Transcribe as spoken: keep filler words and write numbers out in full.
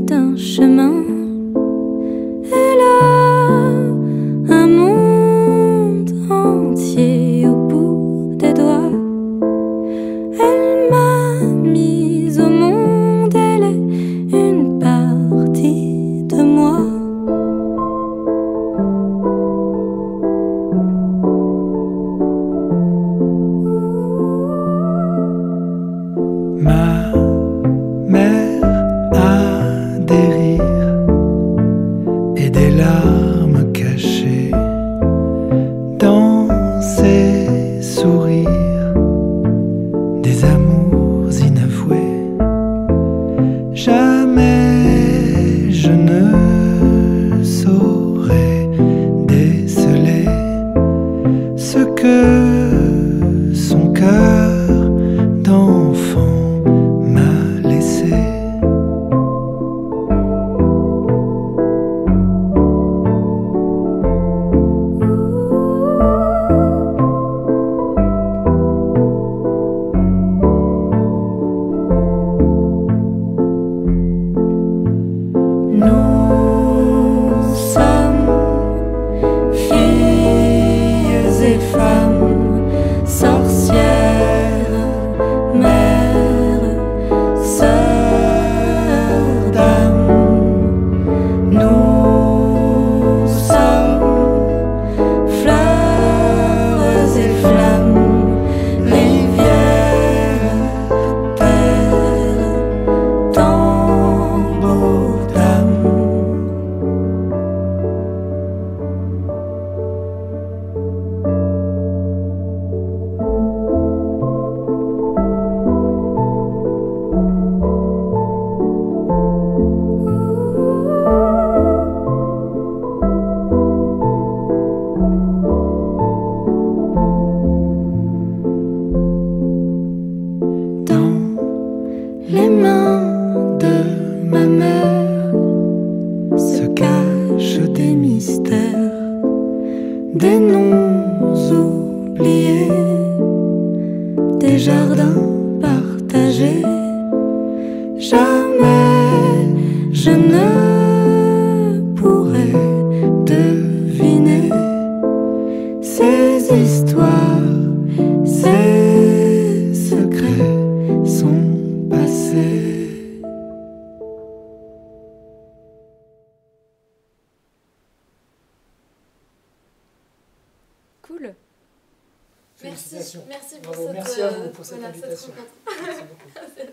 d'un chemin. Et là, un monde entier au bout des doigts. Elle m'a mise au monde, elle est une partie de moi. Ma mère a des rires et des larmes cachées dans ses sourires, des amours inavoués. Jamais je ne saurais déceler ce que son cœur d'enfant m'a laissé. Nous sommes filles et femmes, sorcières, mères, sœurs d'âme. Nous sommes fleurs et flammes, rivières, terre, tambour d'âme. Dans les mains de ma mère se cachent des mystères, des noms oubliés, des jardins partagés. Jamais je ne pourrai deviner ces histoires, ces secrets sont passés. Cool. Merci, Félicitations. merci pour Bravo, cette, merci à vous euh, pour cette voilà, cette invitation. rencontre. Merci beaucoup.